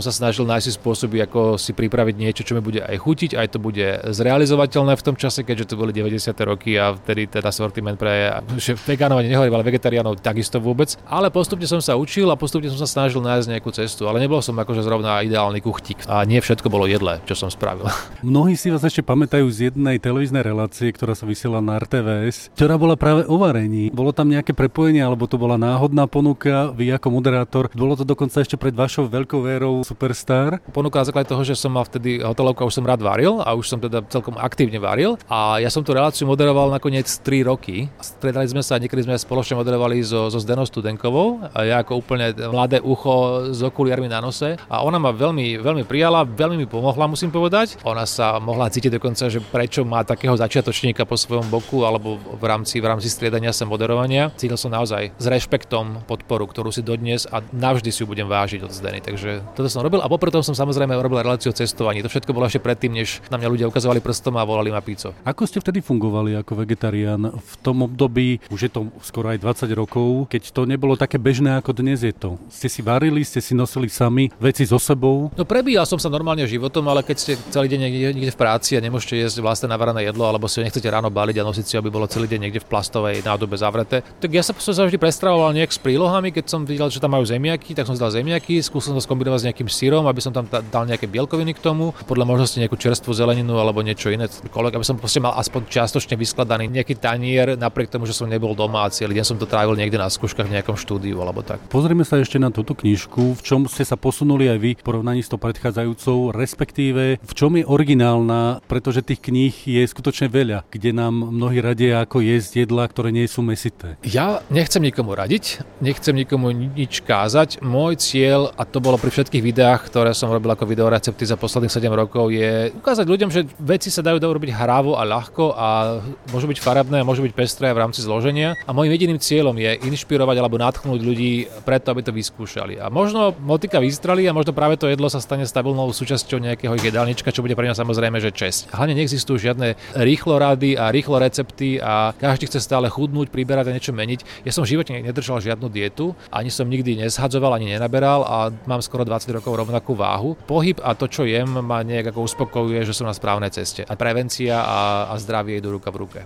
Sa snažil nájsť si spôsoby, ako si pripraviť niečo, čo mi bude aj chutiť, aj to bude zrealizovateľné v tom čase, keďže to boli 90. roky a vtedy teda sortiment pre vegánov ani nehovorím, ale vegetariánov takisto vôbec. Ale postupne som sa učil a postupne som sa snažil nájsť nejakú cestu, ale nebol som akože zrovna ideálny kuchtík a nie všetko bolo jedlé, čo som spravil. Mnohí si vás ešte pamätajú z jednej televíznej relácie, ktorá sa vysiela na RTVS, ktorá bola práve o varení. Bolo tam nejaké prepojenie, alebo to bola náhodná ponuka, vy ako moderátor, bolo to dokonca ešte pred vašou veľkou vérou Superstar? Ponuka na základe toho, že som mal vtedy hotelovku a už som rád varil a už som teda celkom aktívne varil a ja som tú reláciu moderoval nakoniec 3 roky. Stretali sme sa, niekedy sme spoločne moderovali so Zdenou Studenkovou a ja ako úplne mladé ucho s okuliarmi na nose a ona ma veľmi, veľmi prijala, veľmi mi pomohla, musím povedať. Ona sa mohla cítiť dokonca, že prečo má takého začiatočníka po svojom boku alebo v rámci striedania sa moderovania. Cítil som naozaj s rešpektom podporu, ktorú si dodnes a navždy si ju budem vážiť od Zdeny. Takže toto som robil a popri tom som samozrejme robil reláciu o cestovaní. To všetko bolo ešte predtým, než na mňa ľudia ukazovali prstom a volali ma píco. Ako ste vtedy fungovali ako vegetarián v tom období, už je to skoro aj 20 rokov, keď to nebolo také bežné ako dnes je to? Ste si varili, ste si nosili sami veci so sebou? No prebíjal som sa normálne životom, ale keď ste celý deň niekde v práci a nemôžete jesť vlastné navarané jedlo alebo si ho nechcete ráno baliť a nosiť si, aby bolo celý deň niekde v plastovej nádobe zavreté, tak ja sa vždy prestravoval nejak s prílohami, keď som videl, že tam majú zemiaky, tak som si dal zemiaky, skúsil to skombinovať s nejakým syrom, aby som tam dal nejaké bielkoviny k tomu, podľa možnosti nejakú čerstvú zeleninu alebo niečo iné, aby som proste mal aspoň čiastočne vyskladaný nejaký tanier, napriek tomu, že som nebol doma a celý deň som to trávil niekde na skúškach v nejakom štúdiu alebo tak. Pozrieme sa ešte na túto knižku, v čom ste sa posunuli aj vy v porovnaní s tou predchádzajúcou, respektíve v čom je originálna, pretože tých kníh je skutočne veľa, kde nám mnohí radia, ako jesť jedlá, ktoré nie sú mäsité. Ja nechcem nikomu radiť, nechcem nikomu nič kázať. Môj cieľ, a to bolo pri všetkých videách, ktoré som robil ako videorecepty za posledných 7 rokov, je ukázať ľuďom, že veci sa dajú robiť hrávo a ľahko a môžu byť farebné a môžu byť pestré v rámci zloženia. A môjim jediným cieľom je inšpirovať alebo nadchnúť ľudí preto, aby to vyskúšali. A možno motika vystrelí a možno práve to jedlo sa stane stabilnou súčasťou nejakého jedálnička, čo bude pre mňa samozrejme že česť. Hlavne neexistujú žiadne rýchlo rady a rýchlo recepty a každý chce stále chudnúť, priberať a niečo meniť. Ja som v živote nedržal žiadnu dietu, ani som nikdy nezhadzoval, ani nenaberal a mám skoro 20 rokov rovnakú váhu. Pohyb a to, čo jem, ma nejak ako uspokojuje, že som na správnej ceste. A prevencia a zdravie idú ruka v ruke.